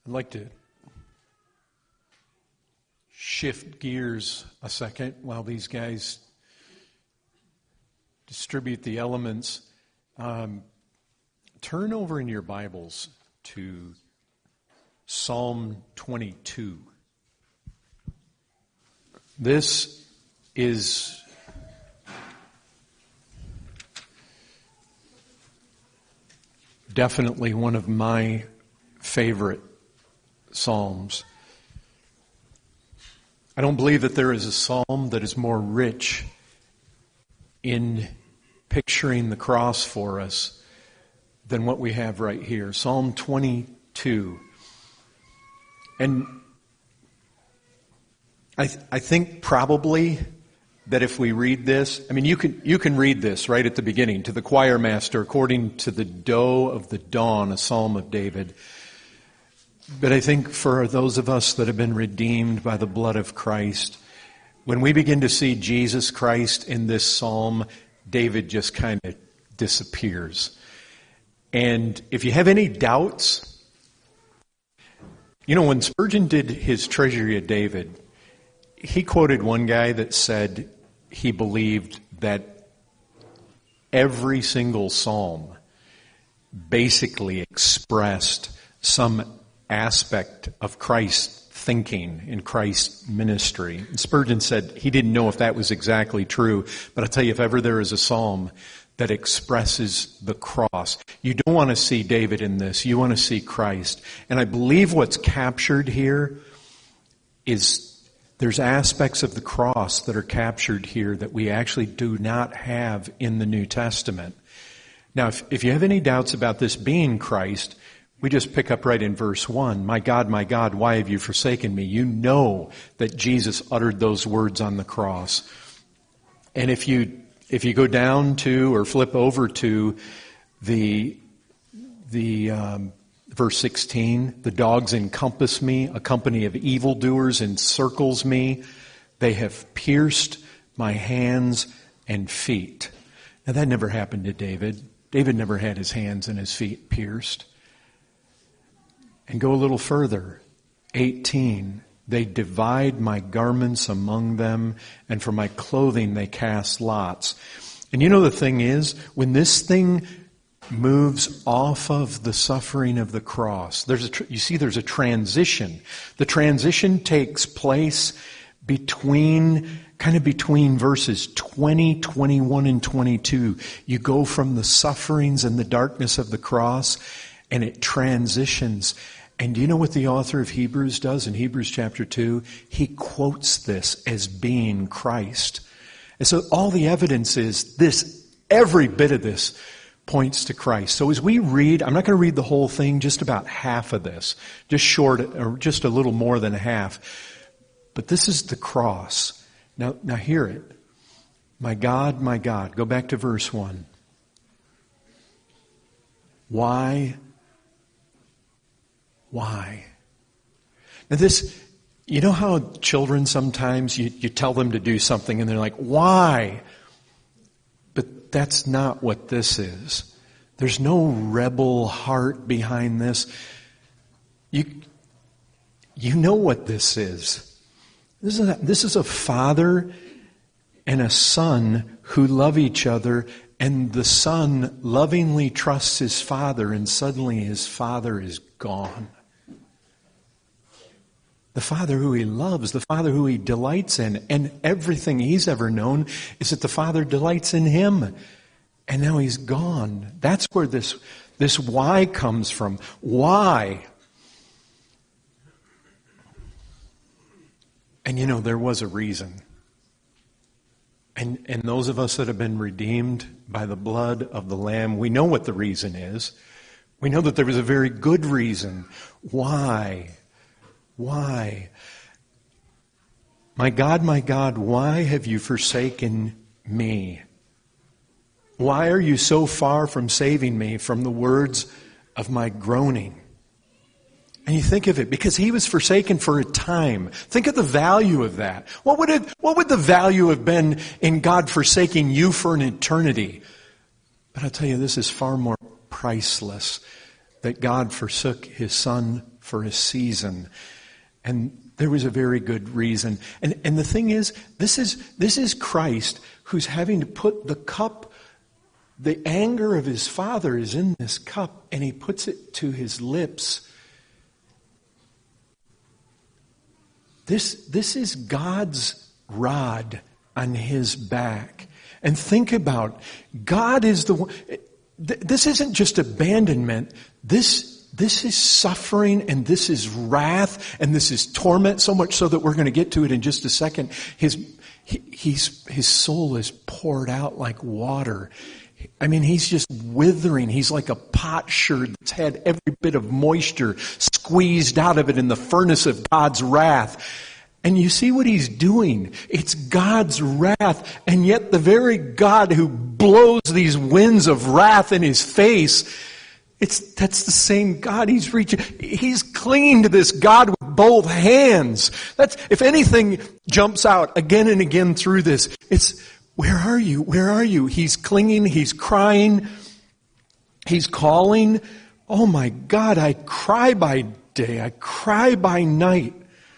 I'd like to shift gears a second while these guys distribute the elements. Turn over in your Bibles to Psalm 22. This is definitely one of my favorite Psalms. I don't believe that there is a psalm that is more rich in picturing the cross for us than what we have right here. Psalm 22. And I think probably that if we read this, I mean, you can read this right at the beginning. To the choir master, according to the doe of the dawn, a psalm of David. But I think for those of us that have been redeemed by the blood of Christ, when we begin to see Jesus Christ in this psalm, David just kind of disappears. And if you have any doubts, when Spurgeon did his Treasury of David, he quoted one guy that said he believed that every single psalm basically expressed some aspect of Christ's thinking in Christ's ministry. And Spurgeon said he didn't know if that was exactly true, but I'll tell you, if ever there is a psalm that expresses the cross, you don't want to see David in this, you want to see Christ. And I believe what's captured here is there's aspects of the cross that are captured here that we actually do not have in the New Testament. Now, if you have any doubts about this being Christ, we just pick up right in verse 1. My God, why have you forsaken me? You know that Jesus uttered those words on the cross. And if you go down to or flip over to the verse 16, the dogs encompass me, a company of evildoers encircles me. They have pierced my hands and feet. Now that never happened to David. David never had his hands and his feet pierced. And go a little further, 18, they divide my garments among them, and for my clothing they cast lots. And the thing is, when this thing moves off of the suffering of the cross, there's a transition. The transition takes place between verses 20, 21, and 22. You go from the sufferings and the darkness of the cross, and it transitions. And do you know what the author of Hebrews does in Hebrews chapter 2? He quotes this as being Christ. And so all the evidence is this, every bit of this points to Christ. So as we read, I'm not going to read the whole thing, just about half of this, just short, or just a little more than half. But this is the cross. Now hear it. My God, go back to verse 1. Why? Now this, you know how children sometimes you tell them to do something and they're like, why? But that's not what this is. There's no rebel heart behind this. You know what this is. This is a father and a son who love each other, and the son lovingly trusts his father, and suddenly his father is gone. The Father who he loves, the Father who he delights in, and everything he's ever known is that the Father delights in him. And now he's gone. That's where this why comes from. Why? And there was a reason. And those of us that have been redeemed by the blood of the Lamb, we know what the reason is. We know that there was a very good reason. Why? Why? My God, why have you forsaken me? Why are you so far from saving me from the words of my groaning? And you think of it, because he was forsaken for a time. Think of the value of that. What would the value have been in God forsaking you for an eternity? But I'll tell you, this is far more priceless, that God forsook his son for a season. And there was a very good reason. And the thing is, this is Christ who's having to put the cup, the anger of his Father is in this cup, and he puts it to his lips. This is God's rod on his back. And think about, God is the one. This isn't just abandonment. This is suffering, and this is wrath, and this is torment, so much so that we're going to get to it in just a second. His soul is poured out like water. I mean, he's just withering. He's like a potsherd that's had every bit of moisture squeezed out of it in the furnace of God's wrath. And you see what he's doing. It's God's wrath, and yet the very God who blows these winds of wrath in his face, that's the same God he's reaching. He's clinging to this God with both hands. That's, if anything jumps out again and again through this, it's, where are you? Where are you? He's clinging, he's crying, he's calling. Oh my God, I cry by day, I cry by night.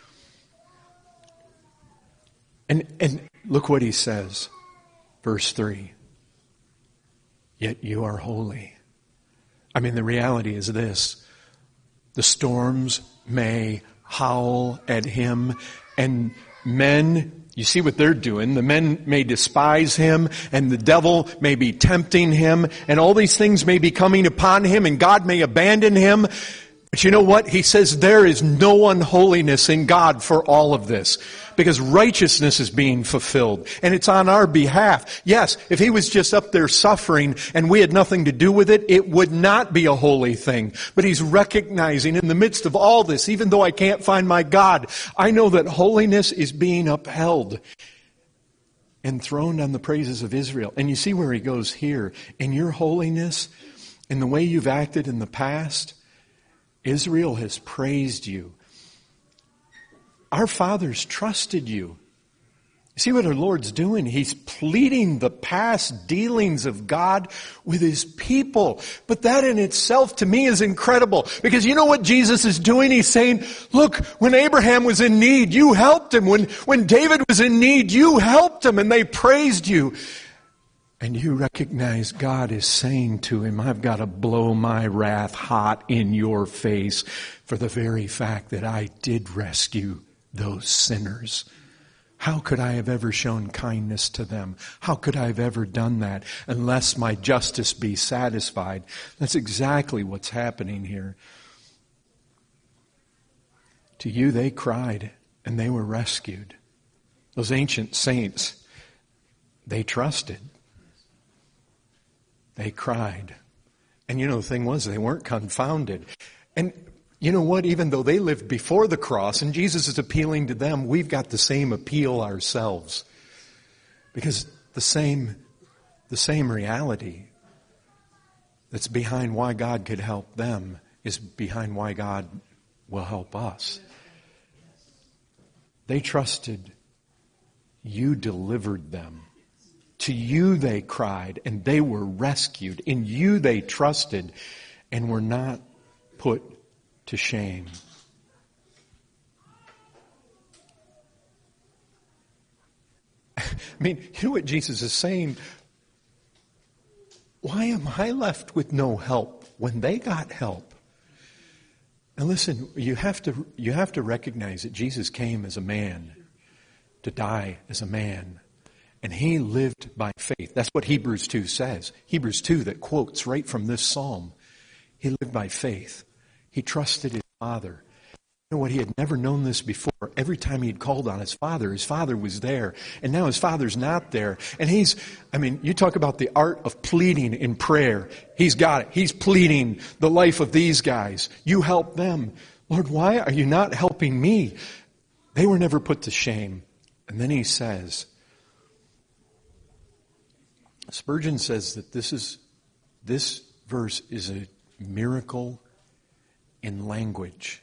And look what he says, verse 3. Yet you are holy. I mean, the reality is this. The storms may howl at him, and men, you see what they're doing. The men may despise him, and the devil may be tempting him, and all these things may be coming upon him, and God may abandon him. But you know what? He says there is no unholiness in God for all of this. Because righteousness is being fulfilled. And it's on our behalf. Yes, if he was just up there suffering and we had nothing to do with it, it would not be a holy thing. But he's recognizing in the midst of all this, even though I can't find my God, I know that holiness is being upheld. Enthroned on the praises of Israel. And you see where he goes here. In your holiness, in the way you've acted in the past, Israel has praised you. Our fathers trusted you. See what our Lord's doing? He's pleading the past dealings of God with his people. But that in itself to me is incredible. Because you know what Jesus is doing? He's saying, look, when Abraham was in need, you helped him. When David was in need, you helped him, and they praised you. And you recognize God is saying to him, I've got to blow my wrath hot in your face for the very fact that I did rescue those sinners. How could I have ever shown kindness to them? How could I have ever done that unless my justice be satisfied? That's exactly what's happening here. To you they cried and they were rescued. Those ancient saints, they trusted. They cried. And you know, the thing was, they weren't confounded. And you know what? Even though they lived before the cross and Jesus is appealing to them, we've got the same appeal ourselves. Because the same reality that's behind why God could help them is behind why God will help us. They trusted. You delivered them. To you they cried and they were rescued. In you they trusted and were not put to shame. I mean, you know what Jesus is saying? Why am I left with no help when they got help? And listen, you have to recognize that Jesus came as a man to die as a man. And he lived by faith. That's what Hebrews 2 says. Hebrews 2 that quotes right from this psalm. He lived by faith. He trusted his Father. You know what? He had never known this before. Every time he'd called on his Father was there. And now his Father's not there. And you talk about the art of pleading in prayer. He's got it. He's pleading the life of these guys. You help them. Lord, why are you not helping me? They were never put to shame. And then he says, Spurgeon says that this verse is a miracle in language.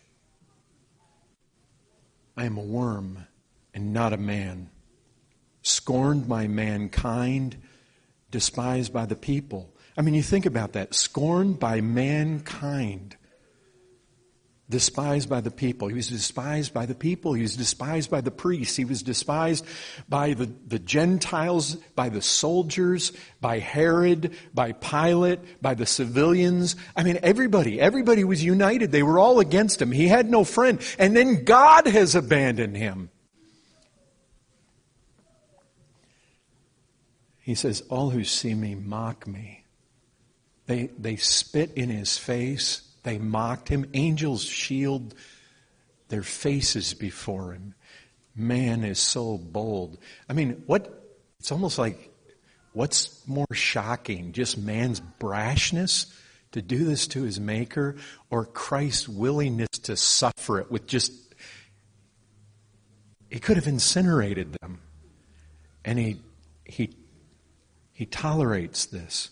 I am a worm and not a man, scorned by mankind, despised by the people. I mean, you think about that. Scorned by mankind. Despised by the people. He was despised by the people. He was despised by the priests. He was despised by the Gentiles, by the soldiers, by Herod, by Pilate, by the civilians. I mean, everybody was united. They were all against him. He had no friend. And then God has abandoned him. He says, all who see me mock me. They spit in his face. They mocked him. Angels shield their faces before him. Man is so bold. I mean, it's almost like, what's more shocking? Just man's brashness to do this to his Maker, or Christ's willingness to suffer it with just, he could have incinerated them. And he tolerates this.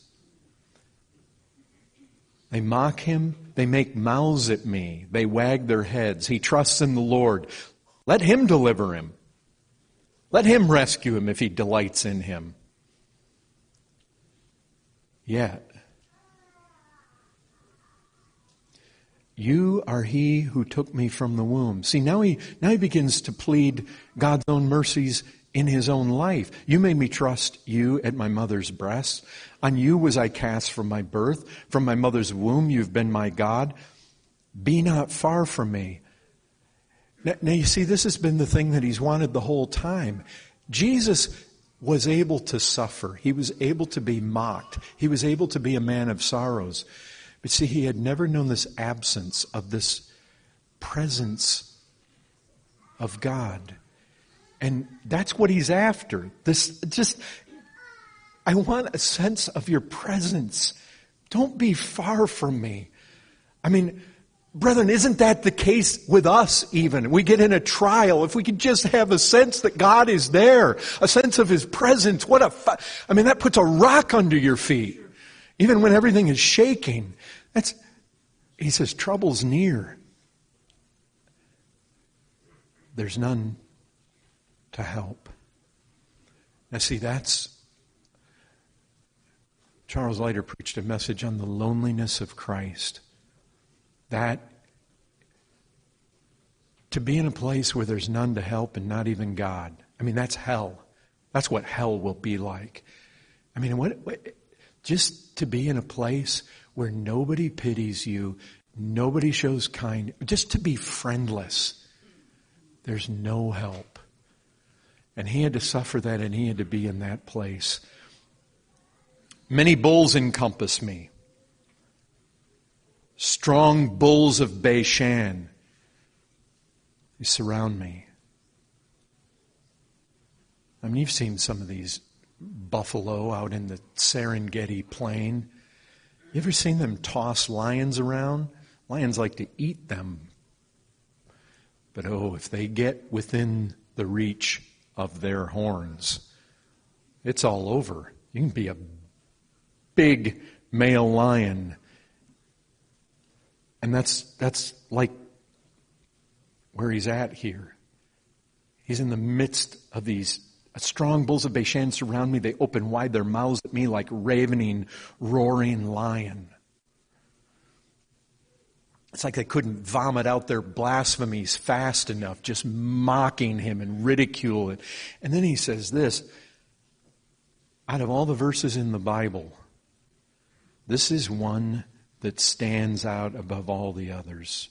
They mock him. They make mouths at me. They wag their heads. He trusts in the Lord. Let him deliver him. Let him rescue him if he delights in him. Yet, you are he who took me from the womb. See, now he begins to plead God's own mercies in his own life. You made me trust you at my mother's breast. On you was I cast from my birth. From my mother's womb you've been my God. Be not far from me. Now you see, this has been the thing that he's wanted the whole time. Jesus was able to suffer. He was able to be mocked. He was able to be a man of sorrows. But see, he had never known this absence of this presence of God. And that's what he's after. I want a sense of your presence. Don't be far from me. I mean, brethren, isn't that the case with us even? We get in a trial. If we could just have a sense that God is there, a sense of his presence, that puts a rock under your feet. Even when everything is shaking. He says, trouble's near. There's none to help. Now see, Charles Leiter preached a message on the loneliness of Christ. That to be in a place where there's none to help and not even God. I mean, that's hell. That's what hell will be like. I mean, just to be in a place where nobody pities you, nobody shows kindness, just to be friendless. There's no help. And he had to suffer that, and he had to be in that place. Many bulls encompass me. Strong bulls of Bashan. They surround me. I mean, you've seen some of these buffalo out in the Serengeti plain. You ever seen them toss lions around? Lions like to eat them. But if they get within the reach of their horns, it's all over. You can be a big male lion. And that's like where he's at here. He's in the midst of these strong bulls of Bashan surround me. They open wide their mouths at me like ravening, roaring lion. It's like they couldn't vomit out their blasphemies fast enough, just mocking him and ridicule it. And then he says this, out of all the verses in the Bible, this is one that stands out above all the others.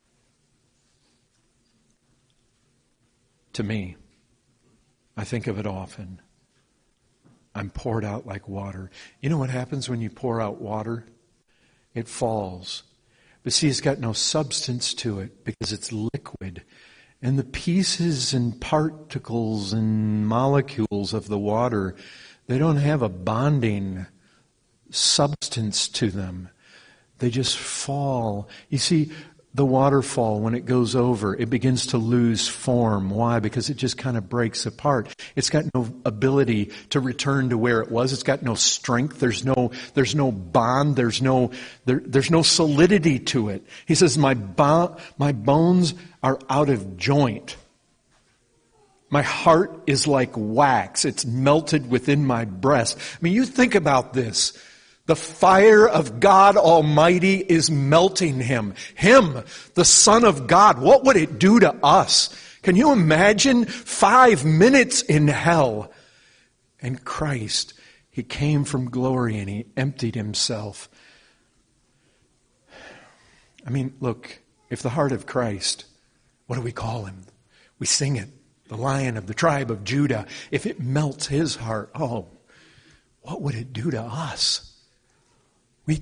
To me, I think of it often. I'm poured out like water. You know what happens when you pour out water? It falls. But see, it's got no substance to it because it's liquid. And the pieces and particles and molecules of the water, they don't have a bonding substance to them. They just fall. You see, the waterfall, when it goes over, it begins to lose form. Why? Because it just kind of breaks apart. It's got no ability to return to where it was. It's got no strength. There's no bond. There's no solidity to it. He says, my bones are out of joint. My heart is like wax. It's melted within my breast. I mean, you think about this. The fire of God Almighty is melting him. Him, the Son of God. What would it do to us? Can you imagine 5 minutes in hell? And Christ, he came from glory and he emptied himself. I mean, look, if the heart of Christ, what do we call him? We sing it, the Lion of the tribe of Judah. If it melts his heart, oh, what would it do to us? We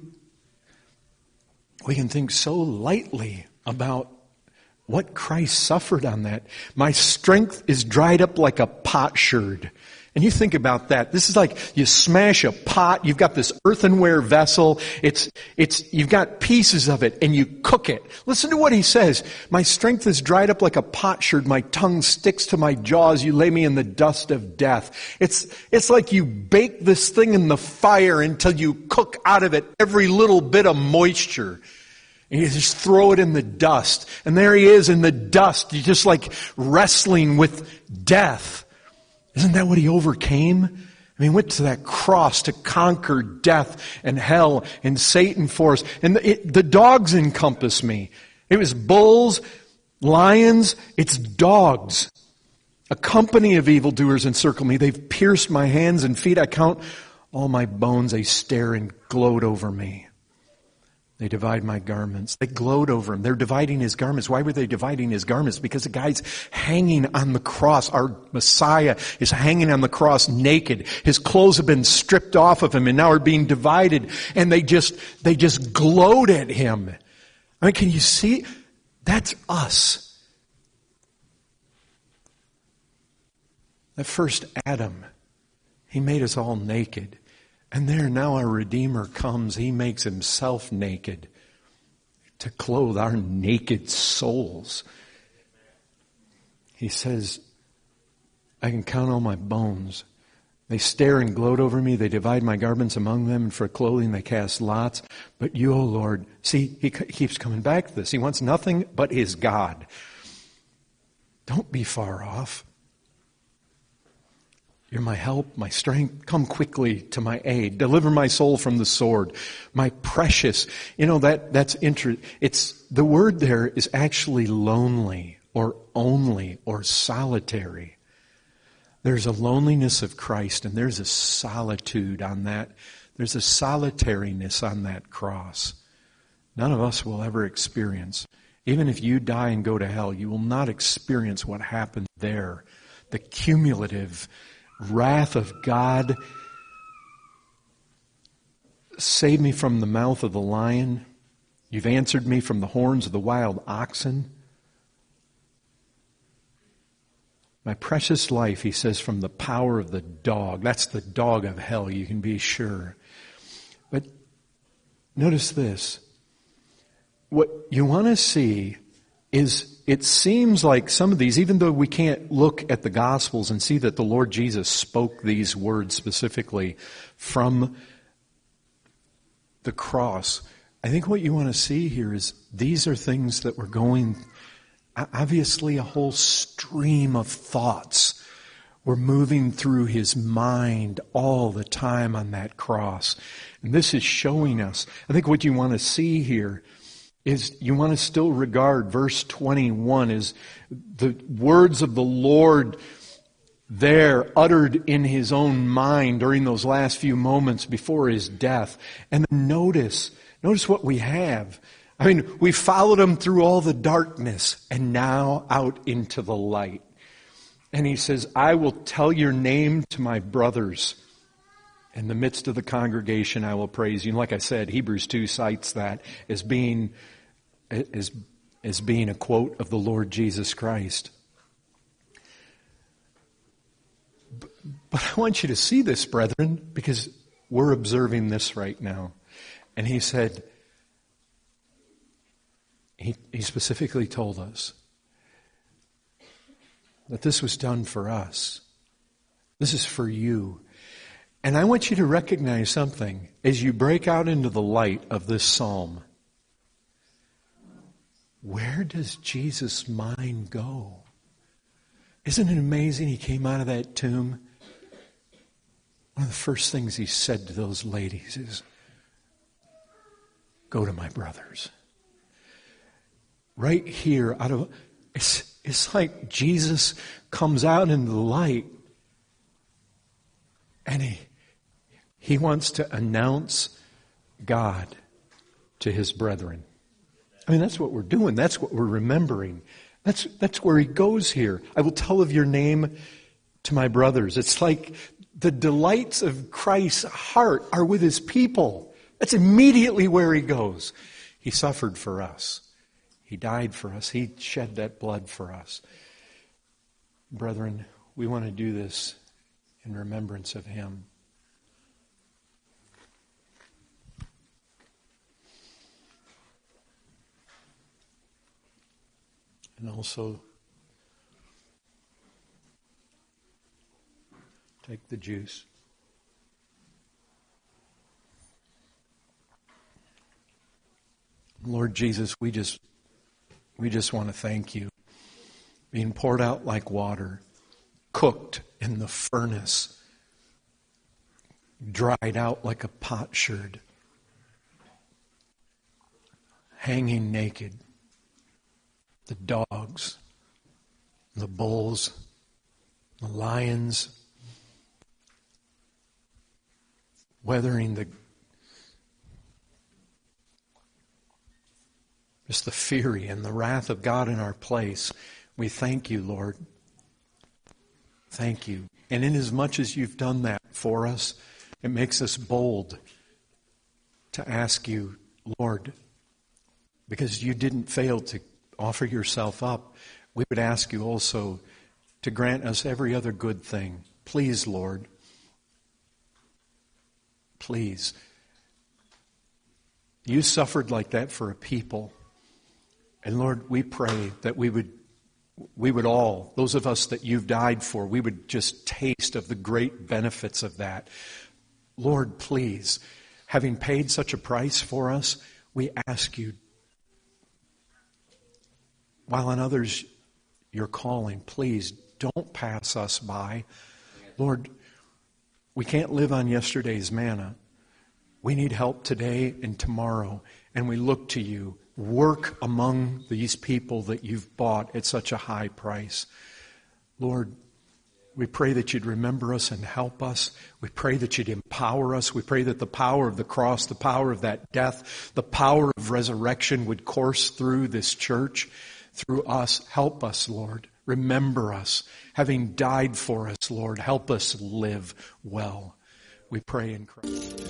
can think so lightly about what Christ suffered on that. My strength is dried up like a potsherd. And you think about that. This is like you smash a pot. You've got this earthenware vessel. You've got pieces of it and you cook it. Listen to what he says. My strength is dried up like a potsherd. My tongue sticks to my jaws. You lay me in the dust of death. It's like you bake this thing in the fire until you cook out of it every little bit of moisture. And you just throw it in the dust. And there he is in the dust. You're just like wrestling with death. Isn't that what he overcame? I mean, he went to that cross to conquer death and hell and Satan for us. And the dogs encompass me. It was bulls, lions, it's dogs. A company of evildoers encircle me. They've pierced my hands and feet. I count all my bones. They stare and gloat over me. They divide my garments. They gloat over him. They're dividing his garments. Why were they dividing his garments? Because the guy's hanging on the cross. Our Messiah is hanging on the cross naked. His clothes have been stripped off of him and now are being divided. And they just gloat at him. I mean, can you see? That's us. That first Adam, he made us all naked. And there now our Redeemer comes. He makes himself naked to clothe our naked souls. He says, I can count all my bones. They stare and gloat over me. They divide my garments among them, and for clothing they cast lots. But you, O Lord, see, he keeps coming back to this. He wants nothing but his God. Don't be far off. You're my help, my strength. Come quickly to my aid. Deliver my soul from the sword. My precious. You know, that's interesting. The word there is actually lonely or only or solitary. There's a loneliness of Christ and there's a solitude on that. There's a solitariness on that cross. None of us will ever experience. Even if you die and go to hell, you will not experience what happened there. The cumulative wrath of God. Save me from the mouth of the lion. You've answered me from the horns of the wild oxen. My precious life, he says, from the power of the dog. That's the dog of hell, you can be sure. But notice this. What you want to see is, it seems like some of these, even though we can't look at the Gospels and see that the Lord Jesus spoke these words specifically from the cross, I think what you want to see here is these are things that were going, obviously a whole stream of thoughts were moving through his mind all the time on that cross. And this is showing us, I think what you want to see here is you want to still regard verse 21 as the words of the Lord there uttered in his own mind during those last few moments before his death. And then notice what we have. I mean, we followed him through all the darkness and now out into the light. And he says, I will tell your name to my brothers. In the midst of the congregation, I will praise you. And like I said, Hebrews 2 cites that as being a quote of the Lord Jesus Christ. But I want you to see this, brethren, because we're observing this right now. And he said, he specifically told us that this was done for us. This is for you. And I want you to recognize something as you break out into the light of this psalm. Where does Jesus' mind go? Isn't it amazing he came out of that tomb One of the first things he said to those ladies is, go to my brothers. Right here, it's like Jesus comes out into the light and he wants to announce God to his brethren. I mean, that's what we're doing. That's what we're remembering. That's where he goes here. I will tell of your name to my brothers. It's like the delights of Christ's heart are with his people. That's immediately where he goes. He suffered for us. He died for us. He shed that blood for us. Brethren, we want to do this in remembrance of him. And also, take the juice. Lord Jesus, we just want to thank you. Being poured out like water, cooked in the furnace, dried out like a potsherd, hanging naked. The dogs, the bulls, the lions, weathering just the fury and the wrath of God in our place. We thank you, Lord. Thank you. And inasmuch as you've done that for us, it makes us bold to ask you, Lord, because you didn't fail to offer yourself up, we would ask you also to grant us every other good thing. Please, Lord. Please. You suffered like that for a people. And Lord, we pray that we would all, those of us that you've died for, we would just taste of the great benefits of that. Lord, please, having paid such a price for us, we ask you, while on others you're calling, please don't pass us by. Lord, we can't live on yesterday's manna. We need help today and tomorrow, and we look to you. Work among these people that you've bought at such a high price. Lord, we pray that you'd remember us and help us. We pray that you'd empower us. We pray that the power of the cross, the power of that death, the power of resurrection would course through this church, through us. Help us, Lord. Remember us. Having died for us, Lord, help us live well. We pray in Christ.